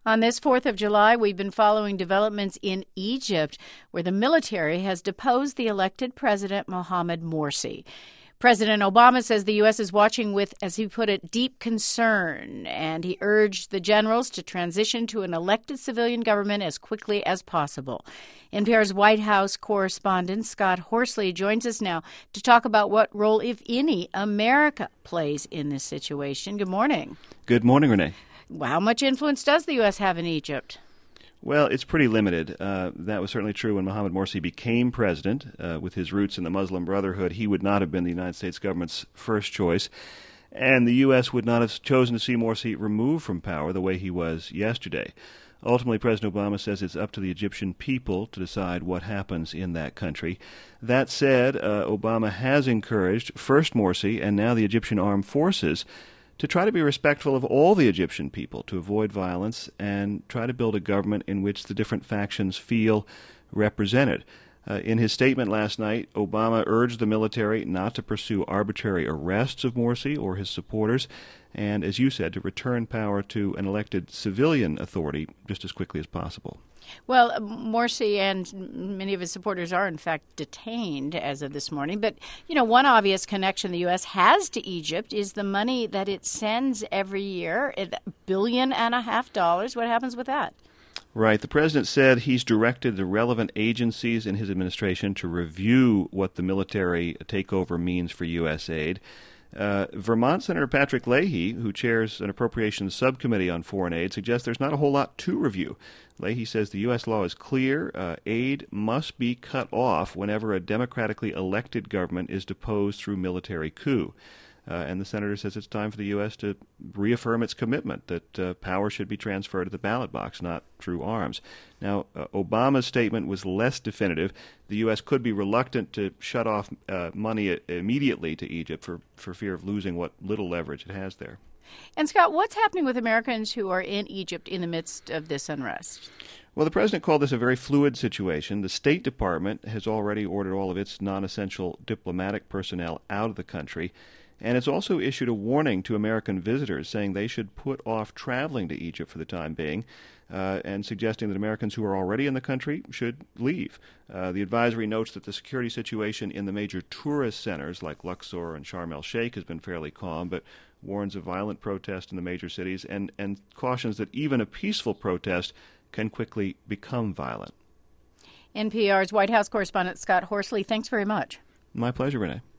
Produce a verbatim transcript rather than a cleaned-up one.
On this fourth of July, we've been following developments in Egypt, where the military has deposed the elected president, Mohamed Morsi. President Obama says the U S is watching with, as he put it, deep concern, and he urged the generals to transition to an elected civilian government as quickly as possible. N P R's White House correspondent Scott Horsley joins us now to talk about what role, if any, America plays in this situation. Good morning. Good morning, Renee. How much influence does the U S have in Egypt? Well, it's pretty limited. Uh, that was certainly true when Mohamed Morsi became president. Uh, with his roots in the Muslim Brotherhood, he would not have been the United States government's first choice. And the U S would not have chosen to see Morsi removed from power the way he was yesterday. Ultimately, President Obama says it's up to the Egyptian people to decide what happens in that country. That said, uh, Obama has encouraged first Morsi and now the Egyptian armed forces to try to be respectful of all the Egyptian people, to avoid violence, and try to build a government in which the different factions feel represented. Uh, in his statement last night, Obama urged the military not to pursue arbitrary arrests of Morsi or his supporters, and, as you said, to return power to an elected civilian authority just as quickly as possible. Well, Morsi and many of his supporters are, in fact, detained as of this morning. But, you know, one obvious connection the U S has to Egypt is the money that it sends every year, a billion and a half dollars. What happens with that? Right. The president said he's directed the relevant agencies in his administration to review what the military takeover means for U S aid. Uh, Vermont Senator Patrick Leahy, who chairs an appropriations subcommittee on foreign aid, suggests there's not a whole lot to review. Leahy says the U S law is clear. Uh, aid must be cut off whenever a democratically elected government is deposed through military coup. Uh, and the senator says it's time for the U S to reaffirm its commitment that uh, power should be transferred to the ballot box, not through arms. Now, uh, Obama's statement was less definitive. The U S could be reluctant to shut off uh, money immediately to Egypt for, for fear of losing what little leverage it has there. And, Scott, what's happening with Americans who are in Egypt in the midst of this unrest? Well, the president called this a very fluid situation. The State Department has already ordered all of its non-essential diplomatic personnel out of the country. And it's also issued a warning to American visitors saying they should put off traveling to Egypt for the time being, uh, and suggesting that Americans who are already in the country should leave. Uh, the advisory notes that the security situation in the major tourist centers like Luxor and Sharm el-Sheikh has been fairly calm, but warns of violent protest in the major cities and, and cautions that even a peaceful protest can quickly become violent. N P R's White House correspondent Scott Horsley, thanks very much. My pleasure, Renee.